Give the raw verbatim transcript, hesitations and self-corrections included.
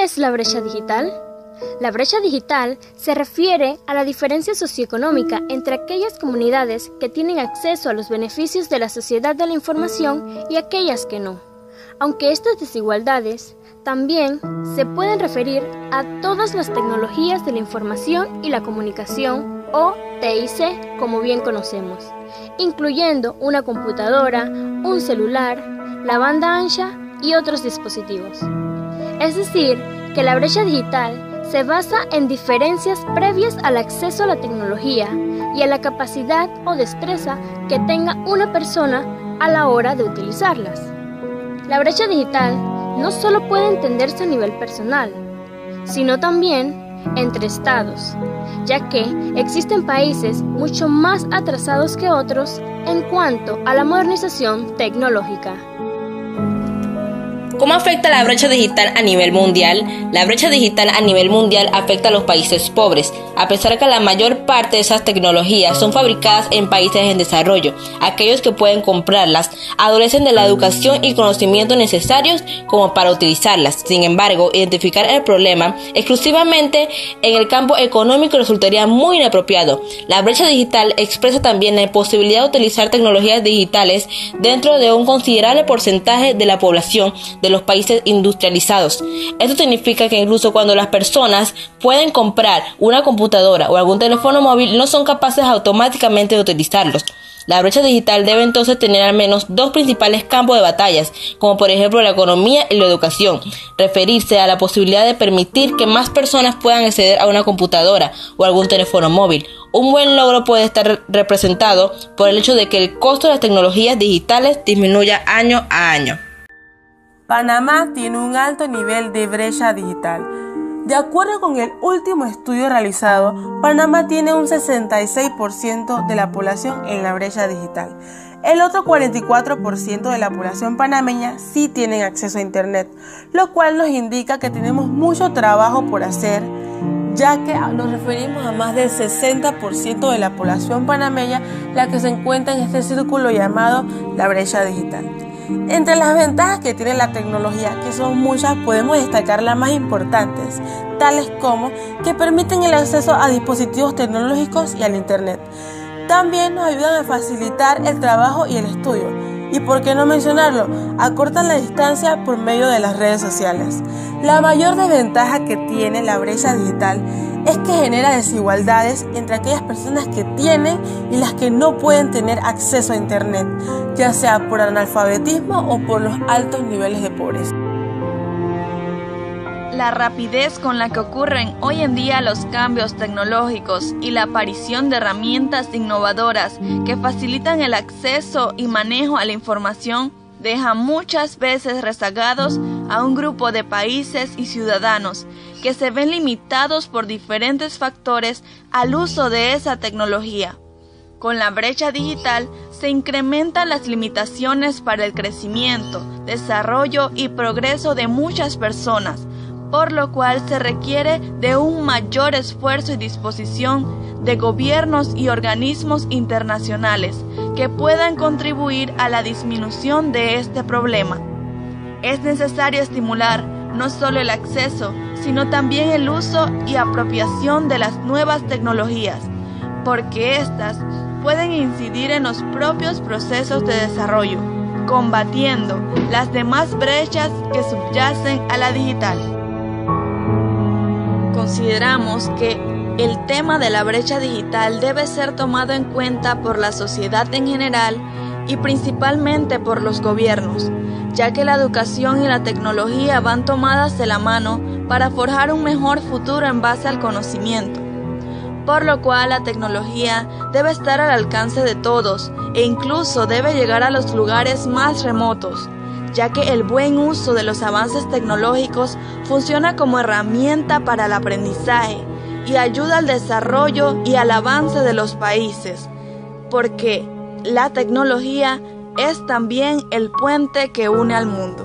es la brecha digital? La brecha digital se refiere a la diferencia socioeconómica entre aquellas comunidades que tienen acceso a los beneficios de la sociedad de la información y aquellas que no. Aunque estas desigualdades también se pueden referir a todas las tecnologías de la información y la comunicación, o T I C, como bien conocemos, incluyendo una computadora, un celular, la banda ancha y otros dispositivos. Es decir, que la brecha digital se basa en diferencias previas al acceso a la tecnología y a la capacidad o destreza que tenga una persona a la hora de utilizarlas. La brecha digital no solo puede entenderse a nivel personal, sino también entre estados, ya que existen países mucho más atrasados que otros en cuanto a la modernización tecnológica. ¿Cómo afecta la brecha digital a nivel mundial? La brecha digital a nivel mundial afecta a los países pobres, a pesar de que la mayor parte de esas tecnologías son fabricadas en países en desarrollo. Aquellos que pueden comprarlas adolecen de la educación y conocimientos necesarios como para utilizarlas. Sin embargo, identificar el problema exclusivamente en el campo económico resultaría muy inapropiado. La brecha digital expresa también la imposibilidad de utilizar tecnologías digitales dentro de un considerable porcentaje de la población de los países industrializados. Esto significa que incluso cuando las personas pueden comprar una computadora o algún teléfono móvil, no son capaces automáticamente de utilizarlos. La brecha digital debe entonces tener al menos dos principales campos de batallas, como por ejemplo la economía y la educación. Referirse a la posibilidad de permitir que más personas puedan acceder a una computadora o algún teléfono móvil. Un buen logro puede estar representado por el hecho de que el costo de las tecnologías digitales disminuya año a año. Panamá tiene un alto nivel de brecha digital. De acuerdo con el último estudio realizado, Panamá tiene un sesenta y seis por ciento de la población en la brecha digital. El otro cuarenta y cuatro por ciento de la población panameña sí tienen acceso a Internet, lo cual nos indica que tenemos mucho trabajo por hacer, ya que nos referimos a más del sesenta por ciento de la población panameña la que se encuentra en este círculo llamado la brecha digital. Entre las ventajas que tiene la tecnología, que son muchas, podemos destacar las más importantes, tales como que permiten el acceso a dispositivos tecnológicos y al Internet. También nos ayudan a facilitar el trabajo y el estudio. Y por qué no mencionarlo, acortan la distancia por medio de las redes sociales. La mayor desventaja que tiene la brecha digital es que genera desigualdades entre aquellas personas que tienen y las que no pueden tener acceso a Internet, ya sea por analfabetismo o por los altos niveles de pobreza. La rapidez con la que ocurren hoy en día los cambios tecnológicos y la aparición de herramientas innovadoras que facilitan el acceso y manejo a la información deja muchas veces rezagados a un grupo de países y ciudadanos que se ven limitados por diferentes factores al uso de esa tecnología. Con la brecha digital se incrementan las limitaciones para el crecimiento, desarrollo y progreso de muchas personas, por lo cual se requiere de un mayor esfuerzo y disposición de gobiernos y organismos internacionales que puedan contribuir a la disminución de este problema. Es necesario estimular no solo el acceso, sino también el uso y apropiación de las nuevas tecnologías, porque éstas pueden incidir en los propios procesos de desarrollo, combatiendo las demás brechas que subyacen a la digital. Consideramos que el tema de la brecha digital debe ser tomado en cuenta por la sociedad en general y principalmente por los gobiernos, ya que la educación y la tecnología van tomadas de la mano para forjar un mejor futuro en base al conocimiento, por lo cual la tecnología debe estar al alcance de todos e incluso debe llegar a los lugares más remotos, ya que el buen uso de los avances tecnológicos funciona como herramienta para el aprendizaje y ayuda al desarrollo y al avance de los países, porque la tecnología es también el puente que une al mundo.